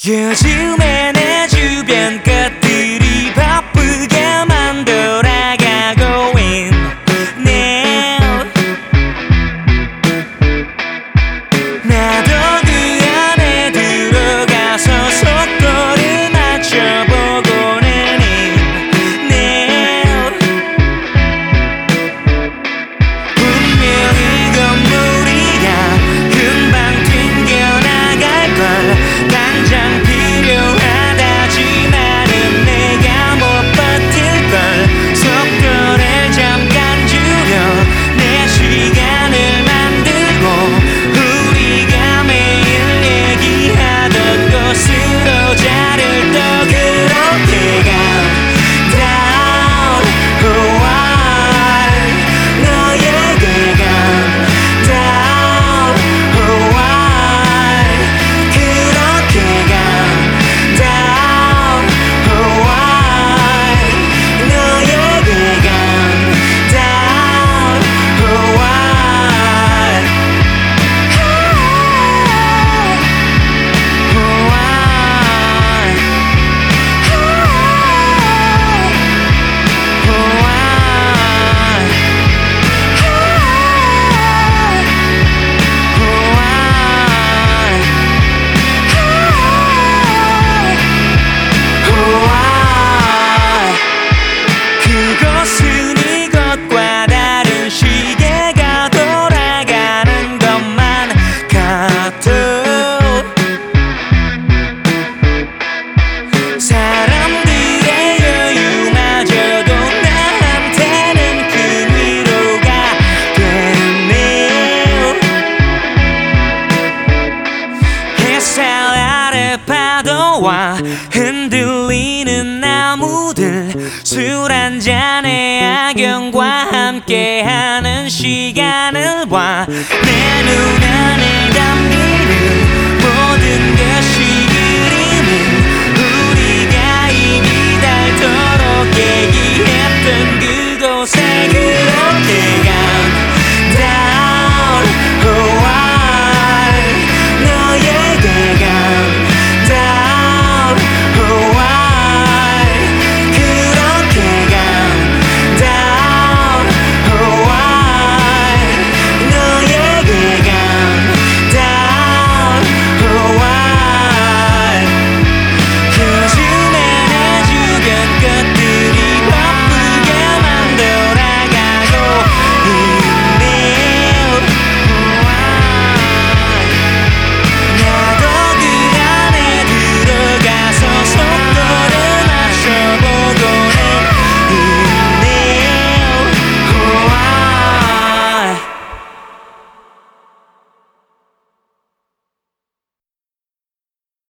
요즘에 내 주변 것들이 바쁘게만 돌아가고 있네. 나도 그 안에 들어가서 속도를 맞춰보고는 있네. 분명히 건물이야 금방 튕겨나갈걸. 당장 필요하다지만은 내가 못 버틸걸. 속도를 잠깐 줄여 내 시간을 만들고 우리가 매일 얘기하던 곳으로 자를 떠 그렇게 가 down. Why 너에게 가 down. Why 그렇게 가 down. Why 너에게 가 down. Why 그것은 이것과 다른 시계가 돌아가는 것만 같아. 사람들의 여유마저도 나한테는 큰 위로가 됐네. 햇살 아래 파도와 흔들리는 나무들, 술 한잔의 야경과 함께하는 시간을 봐. 내 눈 안에 담기는 모든 게